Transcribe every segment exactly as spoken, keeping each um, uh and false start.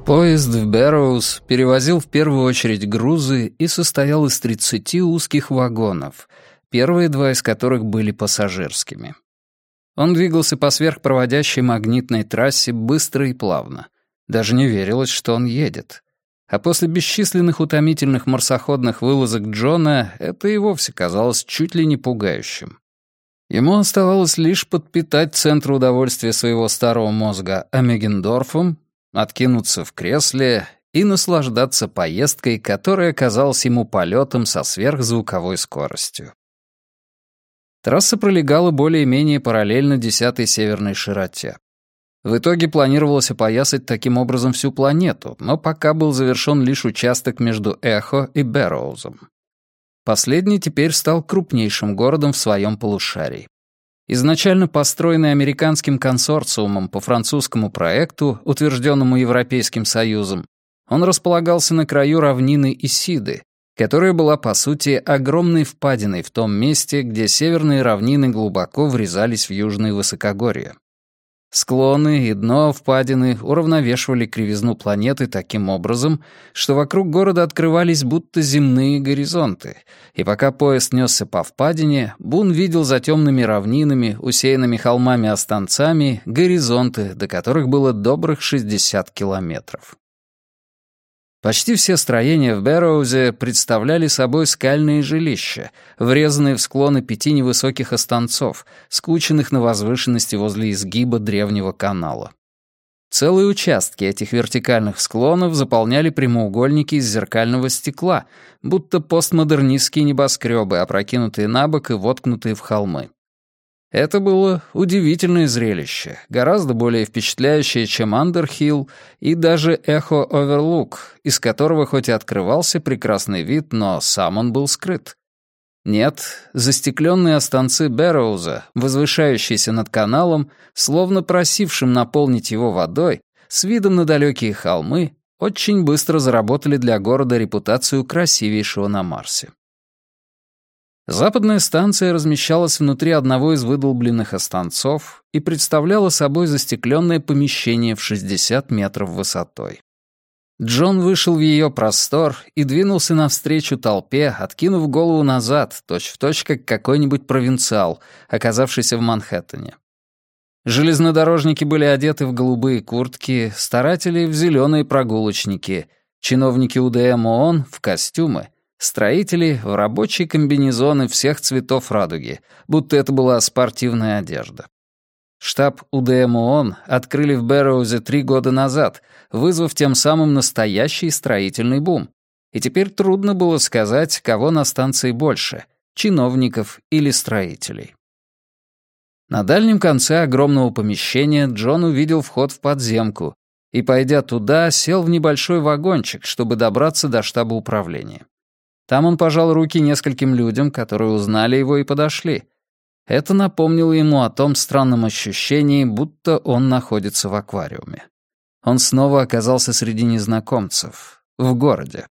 Поезд в Бэрроуз перевозил в первую очередь грузы и состоял из тридцати узких вагонов, первые два из которых были пассажирскими. Он двигался по сверхпроводящей магнитной трассе быстро и плавно. Даже не верилось, что он едет. А после бесчисленных утомительных марсоходных вылазок Джона это и вовсе казалось чуть ли не пугающим. Ему оставалось лишь подпитать центр удовольствия своего старого мозга Амегендорфом, откинуться в кресле и наслаждаться поездкой, которая казалась ему полетом со сверхзвуковой скоростью. Трасса пролегала более-менее параллельно десятой северной широте. В итоге планировалось опоясать таким образом всю планету, но пока был завершен лишь участок между Эхо и Бэрроузом. Последний теперь стал крупнейшим городом в своем полушарии. Изначально построенный американским консорциумом по французскому проекту, утвержденному Европейским Союзом, он располагался на краю равнины Исиды, которая была, по сути, огромной впадиной в том месте, где северные равнины глубоко врезались в южные высокогорья. Склоны и дно впадины уравновешивали кривизну планеты таким образом, что вокруг города открывались будто земные горизонты, и пока поезд несся по впадине, Бун видел за темными равнинами, усеянными холмами-останцами, горизонты, до которых было добрых шестьдесят километров. Почти все строения в Бэрроузе представляли собой скальные жилища, врезанные в склоны пяти невысоких останцов, скученных на возвышенности возле изгиба древнего канала. Целые участки этих вертикальных склонов заполняли прямоугольники из зеркального стекла, будто постмодернистские небоскребы, опрокинутые на бок и воткнутые в холмы. Это было удивительное зрелище, гораздо более впечатляющее, чем Андерхилл и даже Эхо-Оверлук, из которого хоть и открывался прекрасный вид, но сам он был скрыт. Нет, застекленные останцы Бэрроуза, возвышающиеся над каналом, словно просившим наполнить его водой, с видом на далекие холмы, очень быстро заработали для города репутацию красивейшего на Марсе. Западная станция размещалась внутри одного из выдолбленных останцов и представляла собой застекленное помещение в шестьдесят метров высотой. Джон вышел в ее простор и двинулся навстречу толпе, откинув голову назад, точь-в-точь как какой-нибудь провинциал, оказавшийся в Манхэттене. Железнодорожники были одеты в голубые куртки, старатели — в зеленые прогулочники, чиновники УДМ ООН — в костюмы, строители — в рабочие комбинезоны всех цветов радуги, будто это была спортивная одежда. Штаб УДМ ООН открыли в Бэрроузе три года назад, вызвав тем самым настоящий строительный бум. И теперь трудно было сказать, кого на станции больше — чиновников или строителей. На дальнем конце огромного помещения Джон увидел вход в подземку и, пойдя туда, сел в небольшой вагончик, чтобы добраться до штаба управления. Там он пожал руки нескольким людям, которые узнали его и подошли. Это напомнило ему о том странном ощущении, будто он находится в аквариуме. Он снова оказался среди незнакомцев, в городе.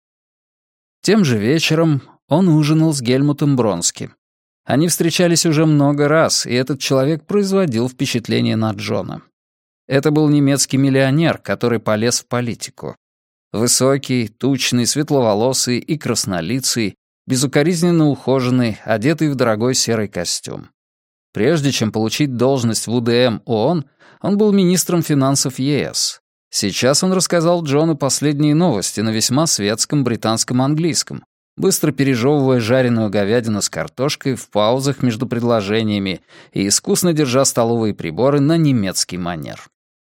Тем же вечером он ужинал с Гельмутом Бронски. Они встречались уже много раз, и этот человек производил впечатление на Джона. Это был немецкий миллионер, который полез в политику. Высокий, тучный, светловолосый и краснолицый, безукоризненно ухоженный, одетый в дорогой серый костюм. Прежде чем получить должность в УДМ ООН, он был министром финансов ЕС. Сейчас он рассказал Джону последние новости на весьма светском британском английском, быстро пережевывая жареную говядину с картошкой в паузах между предложениями и искусно держа столовые приборы на немецкий манер.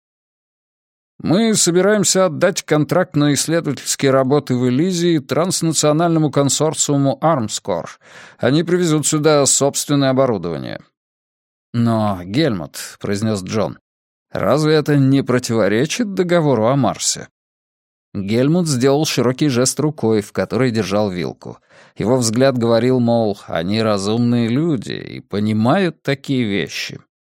«Мы собираемся отдать контракт на исследовательские работы в Элизии транснациональному консорциуму Армскор. Они привезут сюда собственное оборудование». «Но, Гельмут», — произнес Джон, — «разве это не противоречит договору о Марсе?» Гельмут сделал широкий жест рукой, в которой держал вилку. Его взгляд говорил, мол, они разумные люди и понимают такие вещи.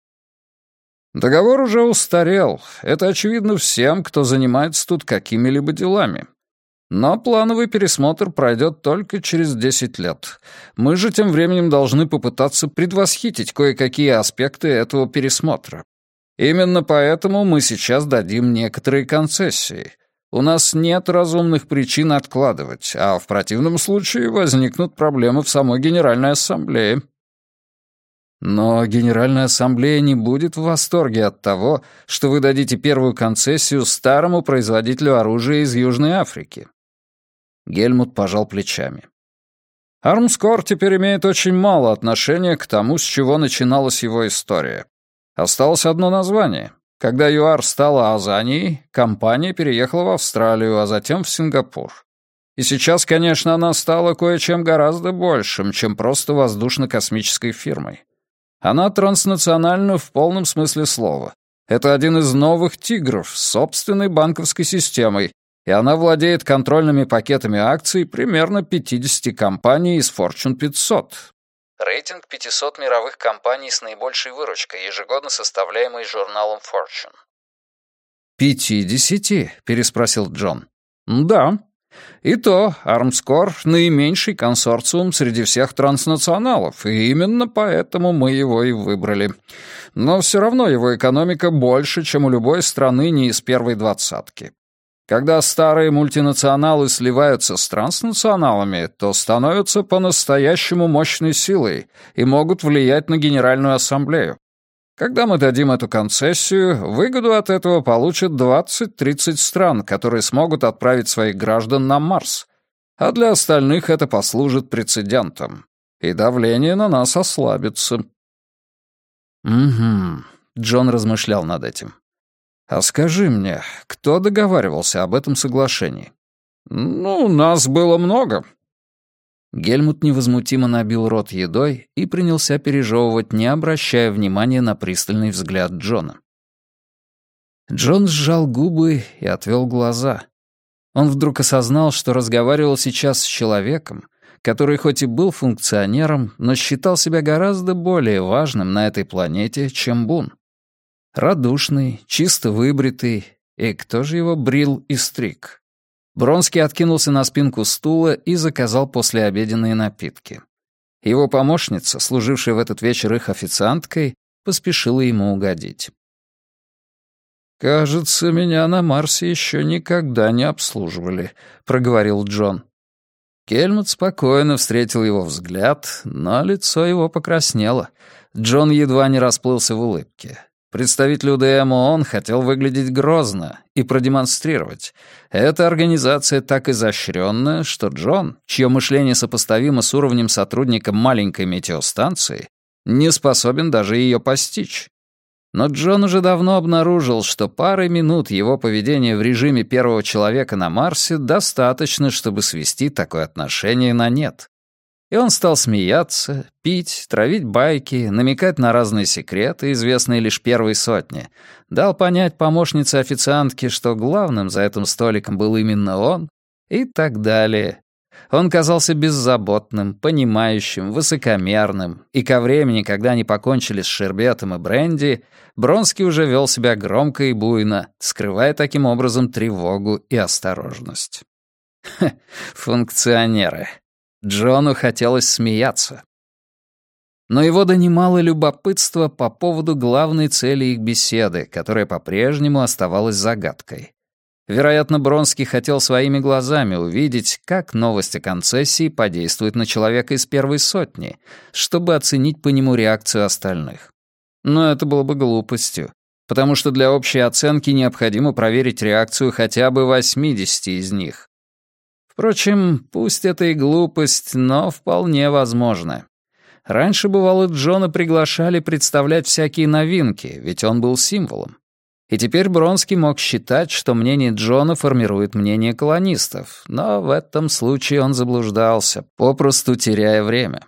«Договор уже устарел. Это очевидно всем, кто занимается тут какими-либо делами. Но плановый пересмотр пройдет только через десять лет. Мы же тем временем должны попытаться предвосхитить кое-какие аспекты этого пересмотра. Именно поэтому мы сейчас дадим некоторые концессии. У нас нет разумных причин откладывать, а в противном случае возникнут проблемы в самой Генеральной Ассамблее. Но Генеральная Ассамблея не будет в восторге от того, что вы дадите первую концессию старому производителю оружия из Южной Африки. Гельмут пожал плечами. Армскор теперь имеет очень мало отношения к тому, с чего начиналась его история. Осталось одно название. Когда ЮАР стала Азанией, компания переехала в Австралию, а затем в Сингапур. И сейчас, конечно, она стала кое-чем гораздо большим, чем просто воздушно-космической фирмой. Она транснациональна в полном смысле слова. Это один из новых тигров с собственной банковской системой, и она владеет контрольными пакетами акций примерно пятидесяти компаний из Fortune пятьсот. Рейтинг пятисот мировых компаний с наибольшей выручкой, ежегодно составляемый журналом Fortune. «Пятидесяти?» — переспросил Джон. «Да. И то, Армскор — наименьший консорциум среди всех транснационалов, и именно поэтому мы его и выбрали. Но все равно его экономика больше, чем у любой страны не из первой двадцатки. Когда старые мультинационалы сливаются с транснационалами, то становятся по-настоящему мощной силой и могут влиять на Генеральную Ассамблею. Когда мы дадим эту концессию, выгоду от этого получат двадцать-тридцать стран, которые смогут отправить своих граждан на Марс. А для остальных это послужит прецедентом. И давление на нас ослабится. «Угу», — Джон размышлял над этим. «А скажи мне, кто договаривался об этом соглашении?» «Ну, нас было много». Гельмут невозмутимо набил рот едой и принялся пережевывать, не обращая внимания на пристальный взгляд Джона. Джон сжал губы и отвел глаза. Он вдруг осознал, что разговаривал сейчас с человеком, который хоть и был функционером, но считал себя гораздо более важным на этой планете, чем Бун. Радушный, чисто выбритый, и кто же его брил и стриг? Бронский откинулся на спинку стула и заказал послеобеденные напитки. Его помощница, служившая в этот вечер их официанткой, поспешила ему угодить. «Кажется, меня на Марсе еще никогда не обслуживали», — проговорил Джон. Гельмут спокойно встретил его взгляд, но лицо его покраснело. Джон едва не расплылся в улыбке. Представитель УДМ ООН хотел выглядеть грозно и продемонстрировать. Эта организация так изощренная, что Джон, чье мышление сопоставимо с уровнем сотрудника маленькой метеостанции, не способен даже ее постичь. Но Джон уже давно обнаружил, что пары минут его поведения в режиме первого человека на Марсе достаточно, чтобы свести такое отношение на нет. И он стал смеяться, пить, травить байки, намекать на разные секреты, известные лишь первой сотне. Дал понять помощнице официантки, что главным за этим столиком был именно он, и так далее. Он казался беззаботным, понимающим, высокомерным, и ко времени, когда они покончили с шербетом и бренди, Бронский уже вел себя громко и буйно, скрывая таким образом тревогу и осторожность. Ха, функционеры. Джону хотелось смеяться. Но его донимало любопытство по поводу главной цели их беседы, которая по-прежнему оставалась загадкой. Вероятно, Бронский хотел своими глазами увидеть, как новость о концессии подействует на человека из первой сотни, чтобы оценить по нему реакцию остальных. Но это было бы глупостью, потому что для общей оценки необходимо проверить реакцию хотя бы восьмидесяти из них. Впрочем, пусть это и глупость, но вполне возможно. Раньше, бывало, Джона приглашали представлять всякие новинки, ведь он был символом. И теперь Бронский мог считать, что мнение Джона формирует мнение колонистов, но в этом случае он заблуждался, попросту теряя время.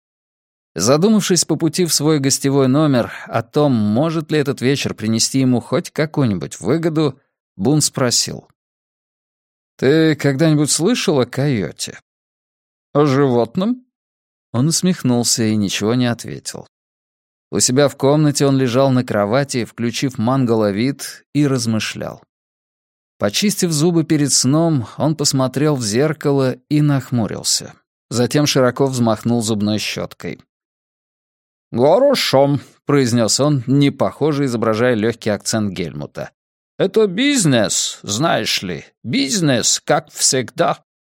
Задумавшись по пути в свой гостевой номер о том, может ли этот вечер принести ему хоть какую-нибудь выгоду, Бун спросил. «Ты когда-нибудь слышал о койоте?» «О животном?» Он усмехнулся и ничего не ответил. У себя в комнате он лежал на кровати, включив манголовид, и размышлял. Почистив зубы перед сном, он посмотрел в зеркало и нахмурился. Затем широко взмахнул зубной щеткой. «Хорошо. — произнес он, не похоже изображая легкий акцент Гельмута. «Это бизнес, знаешь ли, бизнес, как всегда».